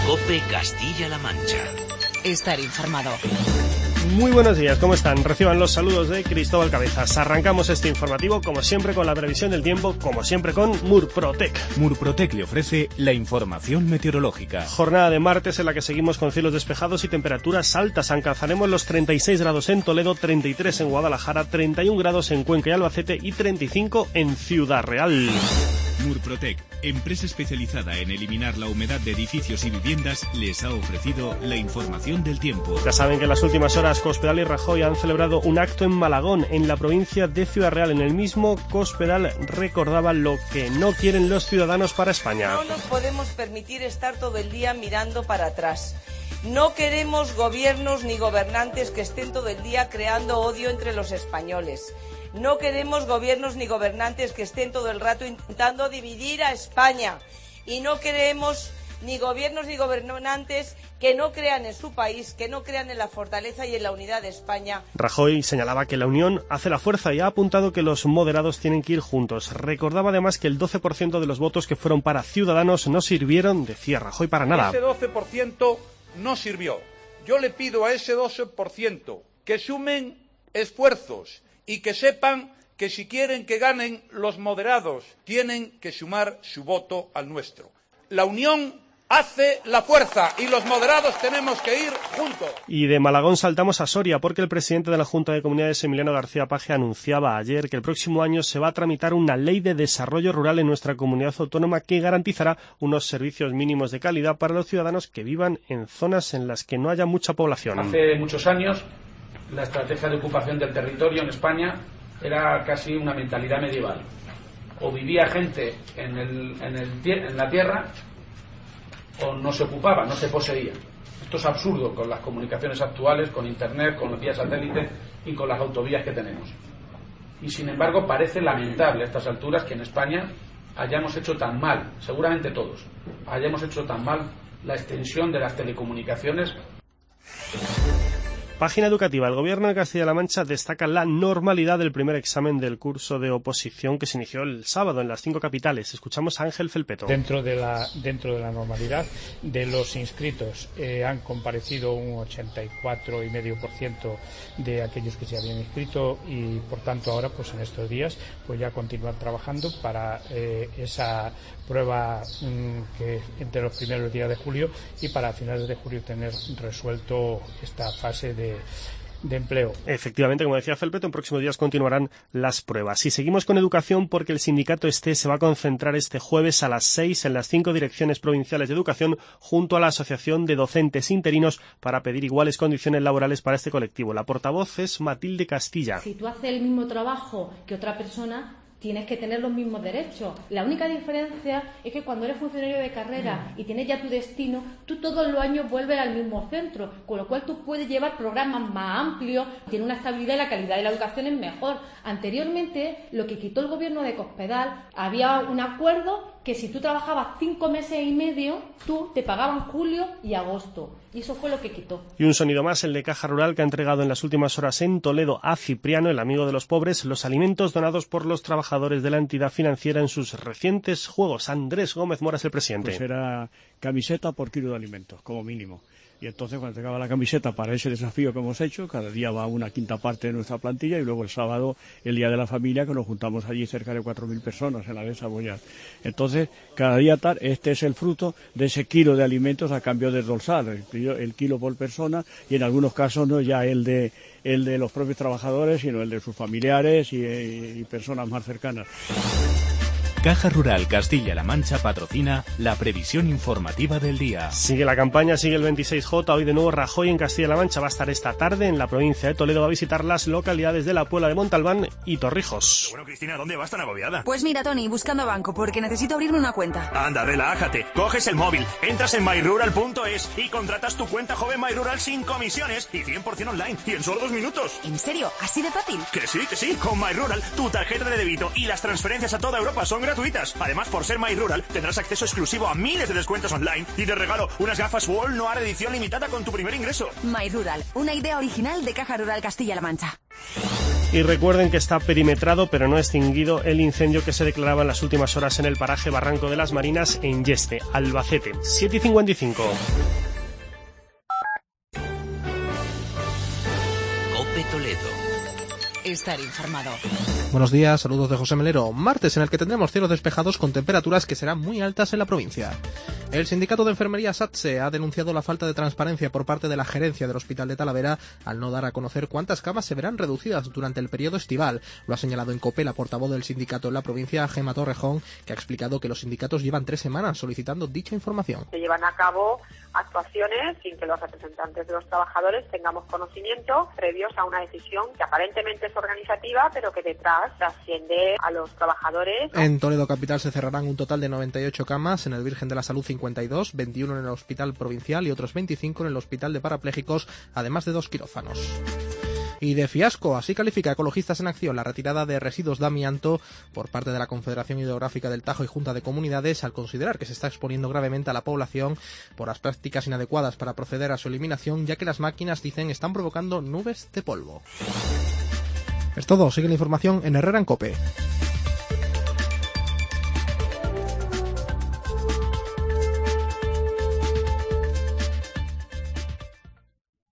COPE Castilla-La Mancha. Estar informado. Muy buenos días, ¿cómo están? Reciban los saludos de Cristóbal Cabezas. Arrancamos este informativo, como siempre, con la previsión del tiempo, como siempre, con Murprotec. Murprotec le ofrece la información meteorológica. Jornada de martes en la que seguimos con cielos despejados y temperaturas altas. Alcanzaremos los 36 grados en Toledo, 33 en Guadalajara, 31 grados en Cuenca y Albacete y 35 en Ciudad Real. Murprotec, empresa especializada en eliminar la humedad de edificios y viviendas, les ha ofrecido la información del tiempo. Ya saben que en las últimas horas Cospedal y Rajoy han celebrado un acto en Malagón, en la provincia de Ciudad Real. En el mismo, Cospedal recordaba lo que no quieren los ciudadanos para España. No nos podemos permitir estar todo el día mirando para atrás. No queremos gobiernos ni gobernantes que estén todo el día creando odio entre los españoles. No queremos gobiernos ni gobernantes que estén todo el rato intentando dividir a España. Y no queremos ni gobiernos ni gobernantes que no crean en su país, que no crean en la fortaleza y en la unidad de España. Rajoy señalaba que la unión hace la fuerza y ha apuntado que los moderados tienen que ir juntos. Recordaba además que el 12% de los votos que fueron para Ciudadanos no sirvieron, decía Rajoy, para nada. Ese 12% no sirvió. Yo le pido a ese 12% que sumen esfuerzos y que sepan que si quieren que ganen los moderados, tienen que sumar su voto al nuestro. La unión hace la fuerza y los moderados tenemos que ir juntos. Y de Malagón saltamos a Soria, porque el presidente de la Junta de Comunidades, Emiliano García Paje, anunciaba ayer que el próximo año se va a tramitar una ley de desarrollo rural en nuestra comunidad autónoma que garantizará unos servicios mínimos de calidad para los ciudadanos que vivan en zonas en las que no haya mucha población. Hace muchos años la estrategia de ocupación del territorio en España era casi una mentalidad medieval. O vivía gente en la tierra o no se ocupaba, no se poseía. Esto es absurdo con las comunicaciones actuales, con internet, con los vías satélite y con las autovías que tenemos. Y sin embargo parece lamentable a estas alturas que en España hayamos hecho tan mal, seguramente todos, hayamos hecho tan mal la extensión de las telecomunicaciones. Página educativa. El Gobierno de Castilla-La Mancha destaca la normalidad del primer examen del curso de oposición que se inició el sábado en las 5 capitales. Escuchamos a Ángel Felpeto. Dentro de la normalidad de los inscritos han comparecido un 84,5% de aquellos que se habían inscrito y por tanto ahora pues en estos días pues ya continuar trabajando para esa prueba que entre los primeros días de julio y para finales de julio tener resuelto esta fase de empleo. Efectivamente, como decía Felpeto, en próximos días continuarán las pruebas. Y seguimos con educación porque el sindicato STE se va a concentrar este jueves a las 6 en las 5 direcciones provinciales de educación junto a la Asociación de Docentes Interinos para pedir iguales condiciones laborales para este colectivo. La portavoz es Matilde Castilla. Si tú haces el mismo trabajo que otra persona, tienes que tener los mismos derechos. La única diferencia es que cuando eres funcionario de carrera y tienes ya tu destino, tú todos los años vuelves al mismo centro, con lo cual tú puedes llevar programas más amplios, tiene una estabilidad y la calidad de la educación es mejor. Anteriormente, lo que quitó el gobierno de Cospedal, había un acuerdo que si tú trabajabas 5 meses y medio, tú te pagaban julio y agosto. Y eso fue lo que quitó. Y un sonido más, el de Caja Rural, que ha entregado en las últimas horas en Toledo a Cipriano, el amigo de los pobres, los alimentos donados por los trabajadores de la entidad financiera en sus recientes juegos. Andrés Gómez Mora es el presidente. Pues era camiseta por kilo de alimentos, como mínimo. Y entonces cuando entregaba la camiseta para ese desafío que hemos hecho, cada día va una quinta parte de nuestra plantilla y luego el sábado, el Día de la Familia, que nos juntamos allí cerca de 4.000 personas en la de Saboyar. Entonces, cada día este es el fruto de ese kilo de alimentos a cambio del dorsal, el kilo por persona y en algunos casos no ya el de los propios trabajadores, sino el de sus familiares y personas más cercanas. Caja Rural Castilla-La Mancha patrocina la previsión informativa del día. Sigue la campaña, sigue el 26J. Hoy de nuevo Rajoy en Castilla-La Mancha va a estar esta tarde en la provincia de Toledo. Va a visitar las localidades de La Puebla de Montalbán y Torrijos. Bueno, Cristina, ¿dónde vas tan agobiada? Pues mira, Tony, buscando banco porque necesito abrirme una cuenta. Anda, relájate. Coges el móvil, entras en myrural.es y contratas tu cuenta joven MyRural sin comisiones y 100% online y en solo 2 minutos. ¿En serio? ¿Así de fácil? Que sí. Con MyRural, tu tarjeta de débito y las transferencias a toda Europa son gratuitas. Además, por ser MyRural, tendrás acceso exclusivo a miles de descuentos online y de regalo unas gafas Wall Noir edición limitada con tu primer ingreso. MyRural, una idea original de Caja Rural Castilla-La Mancha. Y recuerden que está perimetrado pero no extinguido el incendio que se declaraba en las últimas horas en el paraje Barranco de las Marinas en Yeste, Albacete. 7:55. COPE Toledo. Estar informado. Buenos días, saludos de José Melero. Martes en el que tendremos cielos despejados con temperaturas que serán muy altas en la provincia. El sindicato de enfermería SATSE ha denunciado la falta de transparencia por parte de la gerencia del Hospital de Talavera al no dar a conocer cuántas camas se verán reducidas durante el periodo estival. Lo ha señalado en COPE la portavoz del sindicato en la provincia, Gemma Torrejón, que ha explicado que los sindicatos llevan 3 semanas solicitando dicha información. Se llevan a cabo actuaciones sin que los representantes de los trabajadores tengamos conocimiento previos a una decisión que aparentemente es organizativa, pero que detrás trasciende a los trabajadores, ¿no? En Toledo capital se cerrarán un total de 98 camas, en el Virgen de la Salud 52, 21 en el Hospital Provincial y otros 25 en el Hospital de Parapléjicos, además de 2 quirófanos. Y de fiasco, así califica Ecologistas en Acción la retirada de residuos de amianto por parte de la Confederación Hidrográfica del Tajo y Junta de Comunidades, al considerar que se está exponiendo gravemente a la población por las prácticas inadecuadas para proceder a su eliminación, ya que las máquinas, dicen, están provocando nubes de polvo. Es todo, sigue la información en Herrera en COPE.